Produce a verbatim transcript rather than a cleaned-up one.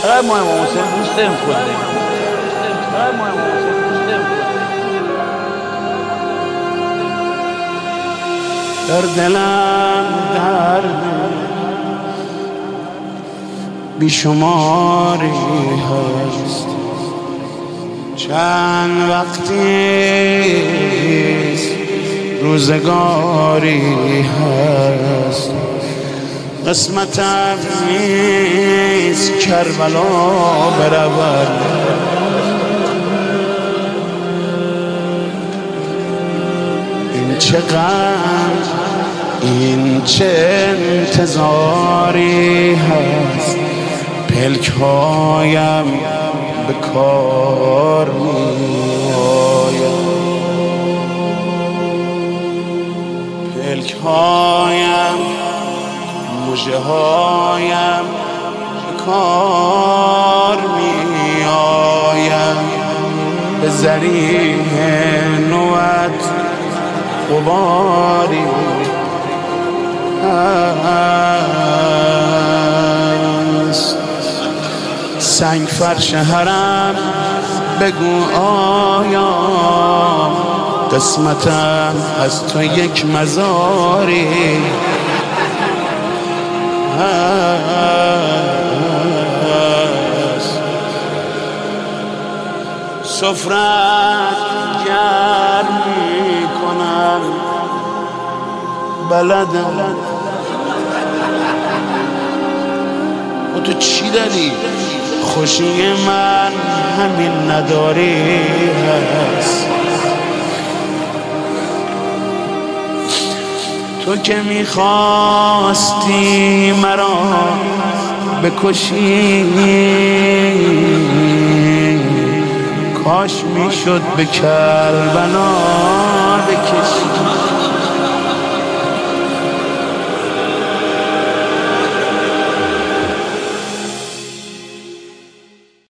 فقط ما امام حسین دوست نمی‌کنه. فقط ما امام حسین دوست نمی‌کنه. در دلم درد بیشماری هست، چند وقتی روزگاری هست، قسمتم نیست کربلا برود، این چه غم این چه انتظاری هست، پلک‌هایم به کار می‌آید، پلک‌هایم مژه‌هایم به کار می‌آید، به ذریح نوت غباری هست، سنگ فرش حرم بگو آیا قسمتم از تو یک مزاری هست، سفرت گرم میکنم بلدم و تو چی داری؟ خوشی من همین نداری هست، تو که میخواستی مرا بکشی، کاش میشد به کربلا